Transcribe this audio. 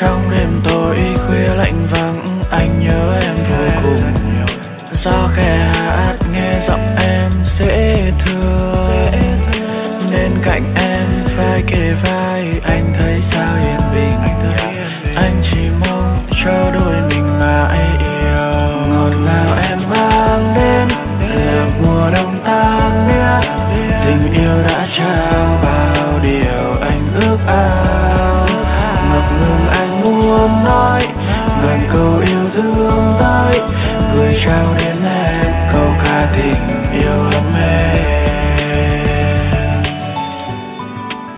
Trong đêm tối khuya lạnh vắng, anh nhớ em vô cùng. Gió khẽ hát nghe giọng em dễ thương, bên cạnh em vai kề vai anh